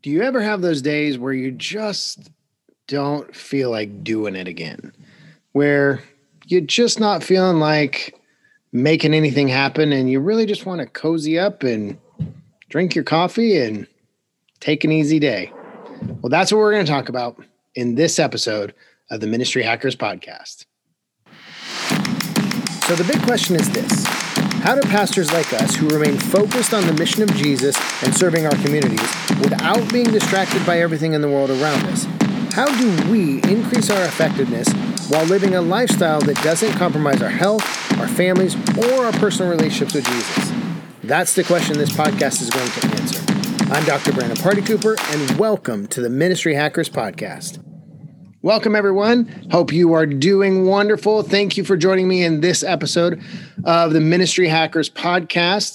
Do you ever have those days where you just don't feel like doing it again? Where you're just not feeling like making anything happen and you really just want to cozy up and drink your coffee and take an easy day? Well, that's what we're going to talk about in this episode of the Ministry Hackers Podcast. So the big question is this: how do pastors like us who remain focused on the mission of Jesus and serving our communities without being distracted by everything in the world around us? How do we increase our effectiveness while living a lifestyle that doesn't compromise our health, our families, or our personal relationships with Jesus? That's the question this podcast is going to answer. I'm Dr. Brandon Party Cooper, and welcome to the Ministry Hackers Podcast. Welcome, everyone. Hope you are doing wonderful. Thank you for joining me in this episode of the Ministry Hackers Podcast.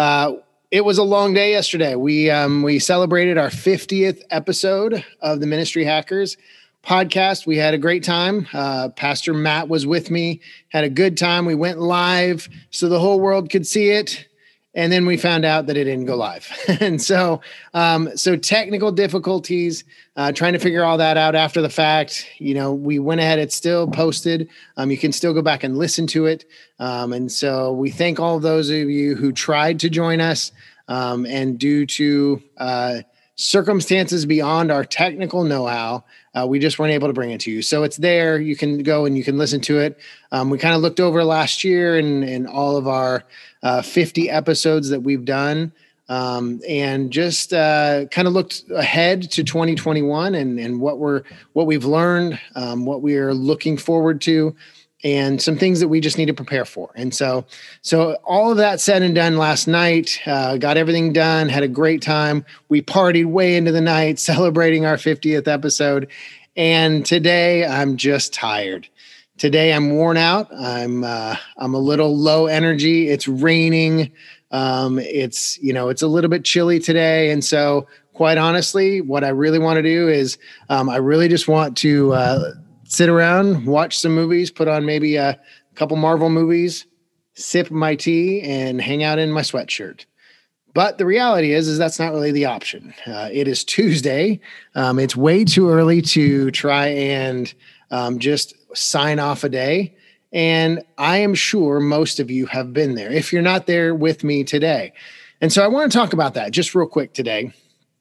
It was a long day yesterday. We celebrated our 50th episode of the Ministry Hackers Podcast. We had a great time. Pastor Matt was with me, had a good time. We went live so the whole world could see it. And then we found out that it didn't go live. And so technical difficulties, trying to figure all that out after the fact. We went ahead, it's still posted. You can still go back and listen to it. And so we thank all of those of you who tried to join us, and due to circumstances beyond our technical know-how, we just weren't able to bring it to you. So it's there. You can go and you can listen to it. We kind of looked over last year and all of our 50 episodes that we've done, and just kind of looked ahead to 2021 and what we've learned, what we are looking forward to, and some things that we just need to prepare for. And so all of that said and done last night, got everything done, had a great time. We partied way into the night celebrating our 50th episode. And today I'm just tired. Today I'm worn out. I'm a little low energy. It's raining. It's a little bit chilly today. And so quite honestly, what I really want to do is I really just want to sit around, watch some movies, put on maybe a couple Marvel movies, sip my tea, and hang out in my sweatshirt. But the reality is that's not really the option. It is Tuesday. It's way too early to try and just sign off a day. And I am sure most of you have been there, if you're not there with me today. And so I want to talk about that just real quick today.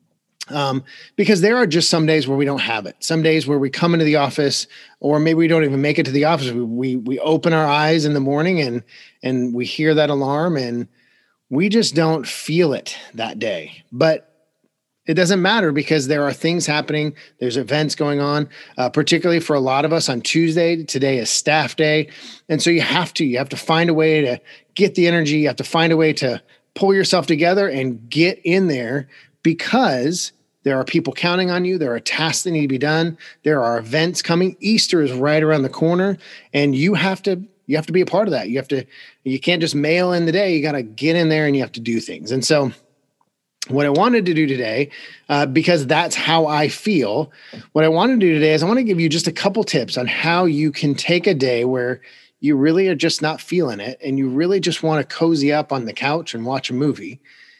Because there are just some days where we don't have it. Some days where we come into the office, or maybe we don't even make it to the office. We open our eyes in the morning and we hear that alarm and we just don't feel it that day. But it doesn't matter because there are things happening. There's events going on, particularly for a lot of us on Tuesday. Today is staff day. And so you have to find a way to get the energy. You have to find a way to pull yourself together and get in there, because there are people counting on you. There are tasks that need to be done. There are events coming. Easter is right around the corner, and you have to be a part of that. You can't just mail in the day. You got to get in there and you have to do things. And so what I wanted to do today, because that's how I feel, what I want to do today is I want to give you just a couple tips on how you can take a day where you really are just not feeling it and you really just want to cozy up on the couch and watch a movie.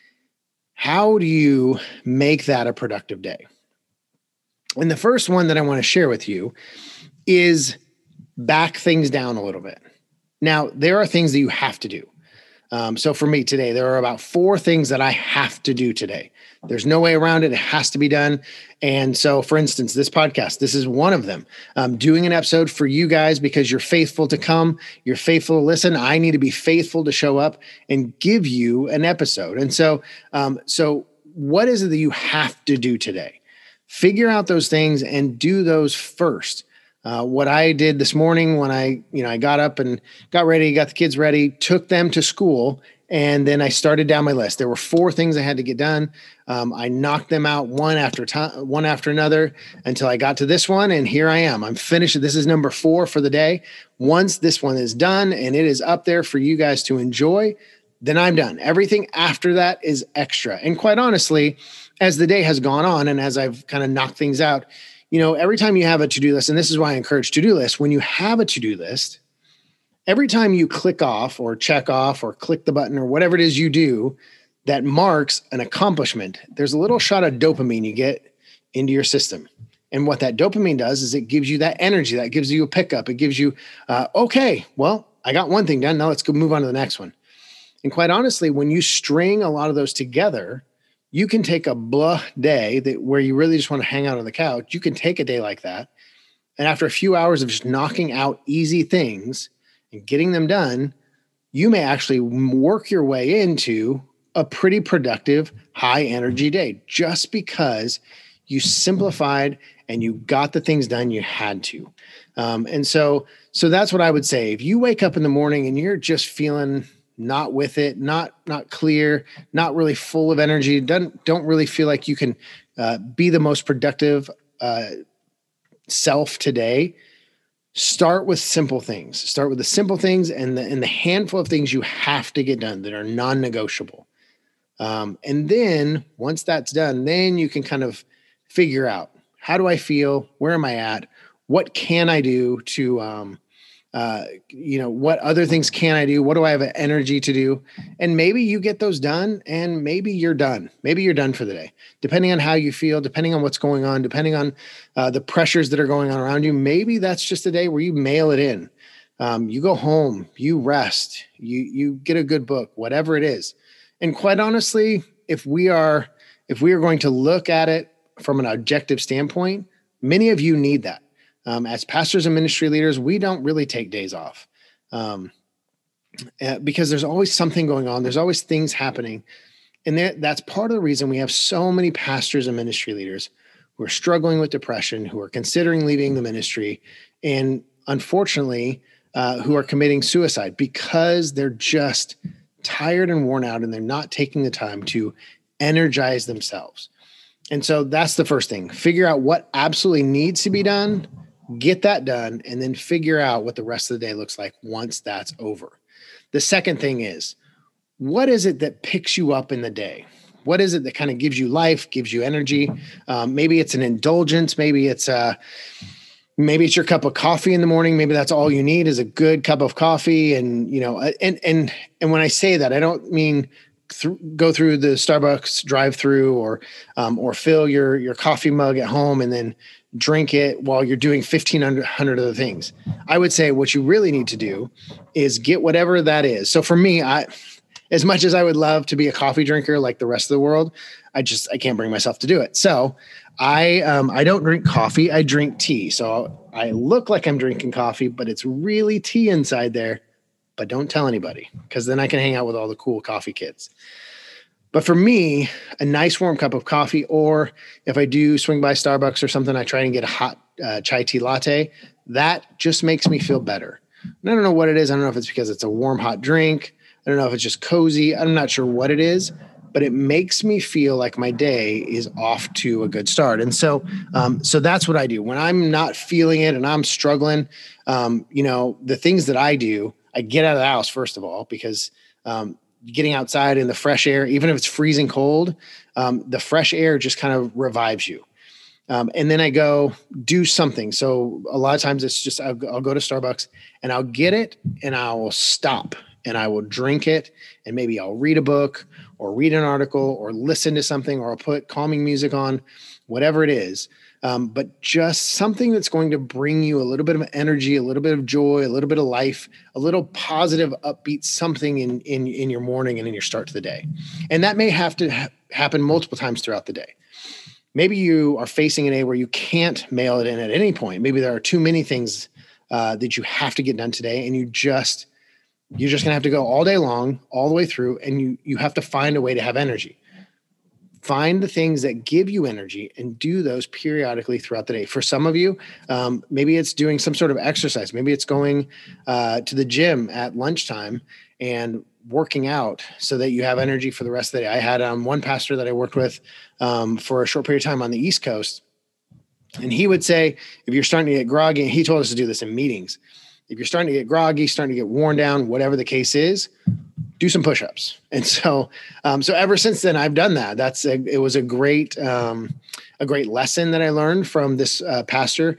How do you make that a productive day? And the first one that I want to share with you is back things down a little bit. Now, there are things that you have to do. So for me today, there are about 4 things that I have to do today. There's no way around it. It has to be done. And so, for instance, this podcast, this is one of them. Doing an episode for you guys because you're faithful to come, you're faithful to listen. I need to be faithful to show up and give you an episode. And so what is it that you have to do today? Figure out those things and do those first. What I did this morning when I got up and got ready, got the kids ready, took them to school, and then I started down my list. There were 4 things I had to get done. I knocked them out one after another until I got to this one, and here I am. I'm finished. This is number 4 for the day. Once this one is done and it is up there for you guys to enjoy, then I'm done. Everything after that is extra. And quite honestly, as the day has gone on and as I've kind of knocked things out, every time you have a to-do list, and this is why I encourage to-do lists, when you have a to-do list, every time you click off or check off or click the button or whatever it is you do, that marks an accomplishment, there's a little shot of dopamine you get into your system. And what that dopamine does is it gives you that energy, that gives you a pickup. It gives you, okay, well, I got one thing done. Now let's go move on to the next one. And quite honestly, when you string a lot of those together, you can take a blah day where you really just want to hang out on the couch. You can take a day like that. And after a few hours of just knocking out easy things and getting them done, you may actually work your way into a pretty productive, high energy day just because you simplified and you got the things done you had to. And so that's what I would say. If you wake up in the morning and you're just feeling not with it, not clear, not really full of energy, don't really feel like you can be the most productive self today, start with simple things. Start with the simple things and the handful of things you have to get done that are non-negotiable. And then once that's done, then you can kind of figure out, how do I feel? Where am I at? What can I do to, what other things can I do? What do I have energy to do? And maybe you get those done and maybe you're done. Maybe you're done for the day, depending on how you feel, depending on what's going on, depending on the pressures that are going on around you. Maybe that's just a day where you mail it in. You go home, you rest, you get a good book, whatever it is. And quite honestly, if we are going to look at it from an objective standpoint, many of you need that. As pastors and ministry leaders, we don't really take days off because there's always something going on. There's always things happening. And that's part of the reason we have so many pastors and ministry leaders who are struggling with depression, who are considering leaving the ministry, and unfortunately, who are committing suicide because they're just tired and worn out and they're not taking the time to energize themselves. And so that's the first thing. Figure out what absolutely needs to be done, get that done, and then figure out what the rest of the day looks like once that's over. The second thing is, what is it that picks you up in the day? What is it that kind of gives you life, gives you energy? Maybe it's an indulgence. Maybe it's your cup of coffee in the morning. Maybe that's all you need is a good cup of coffee. And, and when I say that, I don't mean go through the Starbucks drive-through or fill your coffee mug at home and then drink it while you're doing 1,500 other things. I would say what you really need to do is get whatever that is. So for me, as much as I would love to be a coffee drinker like the rest of the world, I can't bring myself to do it. So I don't drink coffee. I drink tea. So I look like I'm drinking coffee, but it's really tea inside there. But don't tell anybody, because then I can hang out with all the cool coffee kids. But for me, a nice warm cup of coffee, or if I do swing by Starbucks or something, I try and get a hot chai tea latte. That just makes me feel better. And I don't know what it is. I don't know if it's because it's a warm, hot drink. I don't know if it's just cozy. I'm not sure what it is, but it makes me feel like my day is off to a good start. And so that's what I do when I'm not feeling it and I'm struggling. The things that I do, I get out of the house, first of all, because getting outside in the fresh air, even if it's freezing cold, the fresh air just kind of revives you. And then I go do something. So a lot of times it's just, I'll go to Starbucks and I'll get it and I will stop and I will drink it. And maybe I'll read a book or read an article or listen to something, or I'll put calming music on, whatever it is. But just something that's going to bring you a little bit of energy, a little bit of joy, a little bit of life, a little positive, upbeat something in your morning and in your start to the day. And that may have to happen multiple times throughout the day. Maybe you are facing a day where you can't mail it in at any point. Maybe there are too many things that you have to get done today, and you're just going to have to go all day long, all the way through, and you have to find a way to have energy. Find the things that give you energy and do those periodically throughout the day. For some of you, maybe it's doing some sort of exercise. Maybe it's going to the gym at lunchtime and working out so that you have energy for the rest of the day. I had one pastor that I worked with for a short period of time on the East Coast. And he would say, if you're starting to get groggy, and he told us to do this in meetings, if you're starting to get groggy, starting to get worn down, whatever the case is, do some push-ups. And so ever since then, I've done that. It was a great lesson that I learned from this pastor.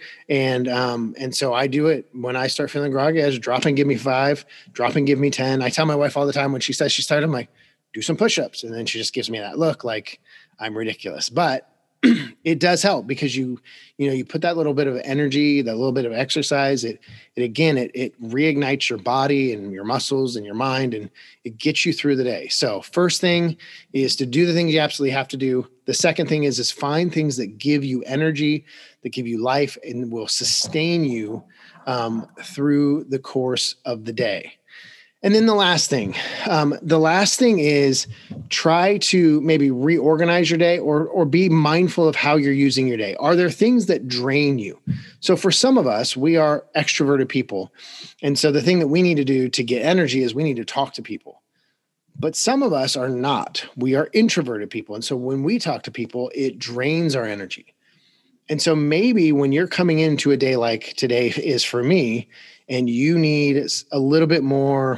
And so I do it when I start feeling groggy. I just drop and give me 5, drop and give me 10. I tell my wife all the time when she says she's tired, I'm like, do some push-ups. And then she just gives me that look like I'm ridiculous. But it does help because you put that little bit of energy, that little bit of exercise, it reignites your body and your muscles and your mind, and it gets you through the day. So first thing is to do the things you absolutely have to do. The second thing is find things that give you energy, that give you life, and will sustain you through the course of the day. And then the last thing is try to maybe reorganize your day or be mindful of how you're using your day. Are there things that drain you? So for some of us, we are extroverted people. And so the thing that we need to do to get energy is we need to talk to people. But some of us are not. We are introverted people. And so when we talk to people, it drains our energy. And so maybe when you're coming into a day like today is for me, and you need a little bit more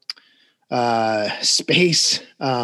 space,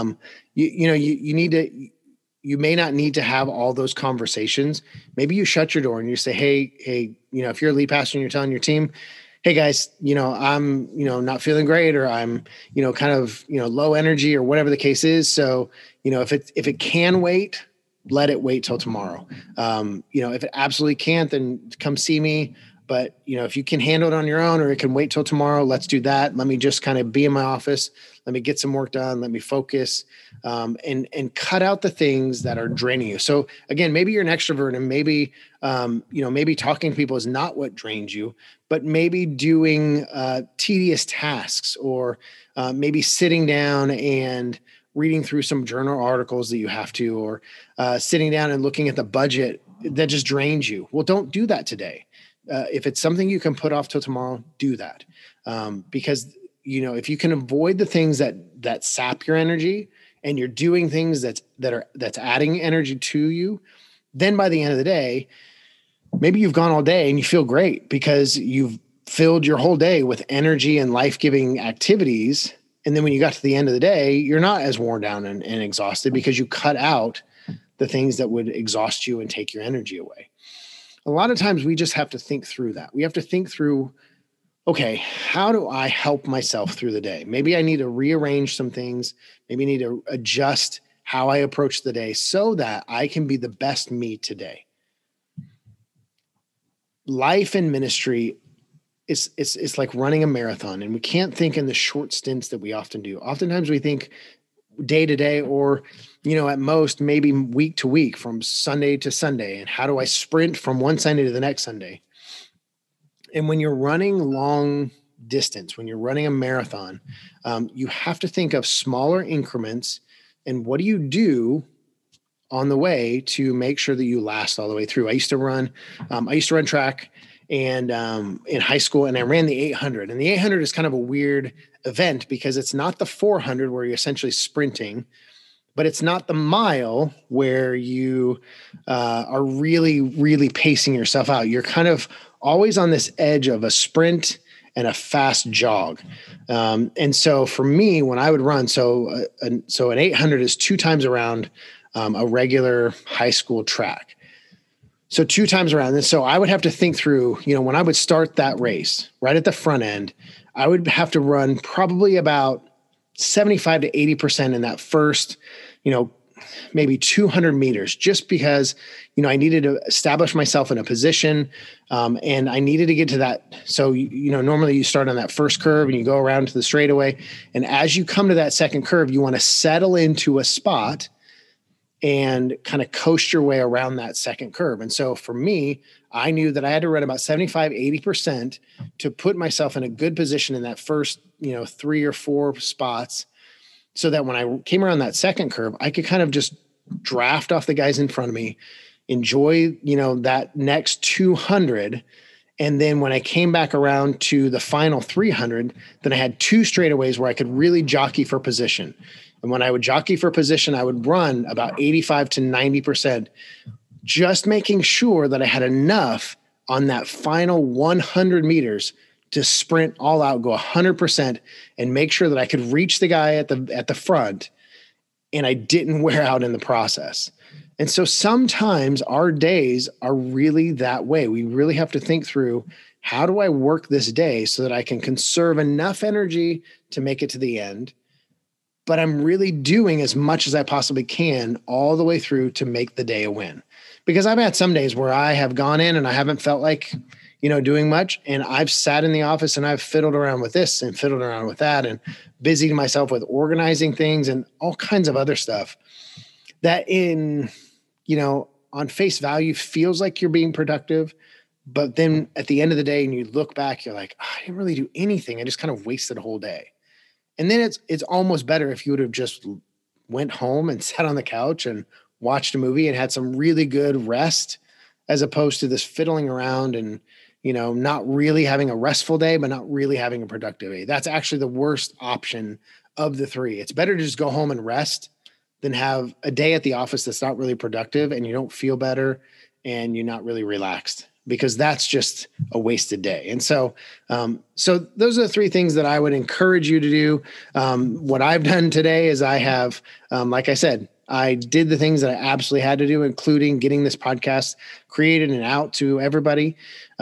you may not need to have all those conversations. Maybe you shut your door and you say, hey, if you're a lead pastor and you're telling your team, hey guys, I'm, not feeling great, or I'm, kind of, low energy, or whatever the case is. So, if it can wait, let it wait till tomorrow. If it absolutely can't, then come see me. But, if you can handle it on your own, or it can wait till tomorrow, let's do that. Let me just kind of be in my office. Let me get some work done. Let me focus, and cut out the things that are draining you. So again, maybe you're an extrovert, and maybe, maybe talking to people is not what drains you, but maybe doing tedious tasks, or maybe sitting down and reading through some journal articles that you have to, or sitting down and looking at the budget that just drains you. Well, don't do that today. If it's something you can put off till tomorrow, do that. Because, if you can avoid the things that sap your energy, and you're doing things that's adding energy to you, then by the end of the day, maybe you've gone all day and you feel great because you've filled your whole day with energy and life-giving activities. And then when you got to the end of the day, you're not as worn down and exhausted because you cut out the things that would exhaust you and take your energy away. A lot of times we just have to think through that. We have to think through, okay, how do I help myself through the day? Maybe I need to rearrange some things. Maybe I need to adjust how I approach the day so that I can be the best me today. Life and ministry it's like running a marathon, and we can't think in the short stints that we often do. Oftentimes we think day to day, or, at most maybe week to week, from Sunday to Sunday. And how do I sprint from one Sunday to the next Sunday? And when you're running long distance, when you're running a marathon, you have to think of smaller increments. And what do you do on the way to make sure that you last all the way through? I used to run track and in high school, and I ran the 800. And the 800 is kind of a weird event because it's not the 400 where you're essentially sprinting, but it's not the mile where you are really, really pacing yourself out. You're kind of always on this edge of a sprint and a fast jog. And so for me, when I would run, so an 800 is 2 times around a regular high school track. So 2 times around. And so I would have to think through, when I would start that race right at the front end, I would have to run probably about 75 to 80% in that first, maybe 200 meters, just because, I needed to establish myself in a position, and I needed to get to that. So, normally you start on that first curve and you go around to the straightaway. And as you come to that second curve, you want to settle into a spot and kind of coast your way around that second curve. And so for me, I knew that I had to run about 75, 80% to put myself in a good position in that first, 3 or 4 spots, so that when I came around that second curve, I could kind of just draft off the guys in front of me, enjoy, that next 200. And then when I came back around to the final 300, then I had 2 straightaways where I could really jockey for position. And when I would jockey for position, I would run about 85 to 90%, just making sure that I had enough on that final 100 meters to sprint all out, go 100%, and make sure that I could reach the guy at the front, and I didn't wear out in the process. And so sometimes our days are really that way. We really have to think through, how do I work this day so that I can conserve enough energy to make it to the end, but I'm really doing as much as I possibly can all the way through to make the day a win. Because I've had some days where I have gone in and I haven't felt like, doing much. And I've sat in the office and I've fiddled around with this and fiddled around with that and busied myself with organizing things and all kinds of other stuff that on face value feels like you're being productive. But then at the end of the day, and you look back, you're like, I didn't really do anything. I just kind of wasted a whole day. And then it's almost better if you would have just went home and sat on the couch and watched a movie and had some really good rest, as opposed to this fiddling around and, not really having a restful day, but not really having a productive day. That's actually the worst option of the three. It's better to just go home and rest than have a day at the office that's not really productive and you don't feel better and you're not really relaxed, because that's just a wasted day. And so those are the three things that I would encourage you to do. What I've done today is I have, like I said, I did the things that I absolutely had to do, including getting this podcast created and out to everybody.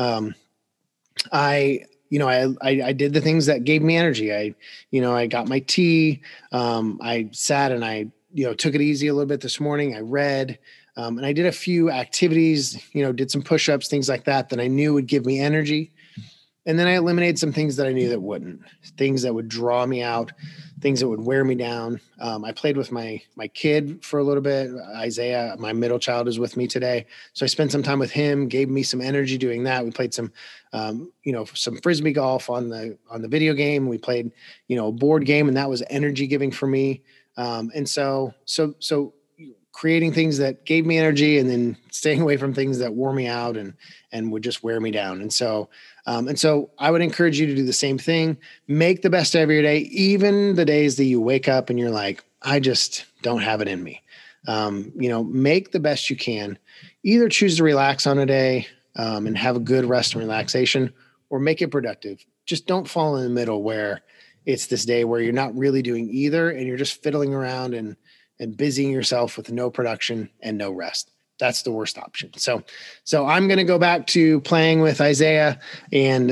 I did the things that gave me energy. I got my tea. I sat and I, took it easy a little bit this morning. I read, and I did a few activities, did some push-ups, things like that I knew would give me energy. And then I eliminated some things that I knew that wouldn't, things that would draw me out, things that would wear me down. I played with my kid for a little bit. Isaiah, my middle child, is with me today. So I spent some time with him, gave me some energy doing that. We played some Frisbee golf on the video game. We played, a board game, and that was energy giving for me. And so creating things that gave me energy and then staying away from things that wore me out and would just wear me down. And so I would encourage you to do the same thing. Make the best of your day, even the days that you wake up and you're like, I just don't have it in me. Make the best you can. Either choose to relax on a day and have a good rest and relaxation, or make it productive. Just don't fall in the middle where it's this day where you're not really doing either and you're just fiddling around and busying yourself with no production and no rest. That's the worst option. So I'm going to go back to playing with Isaiah and,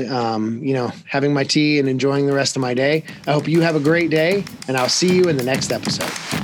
having my tea and enjoying the rest of my day. I hope you have a great day, and I'll see you in the next episode.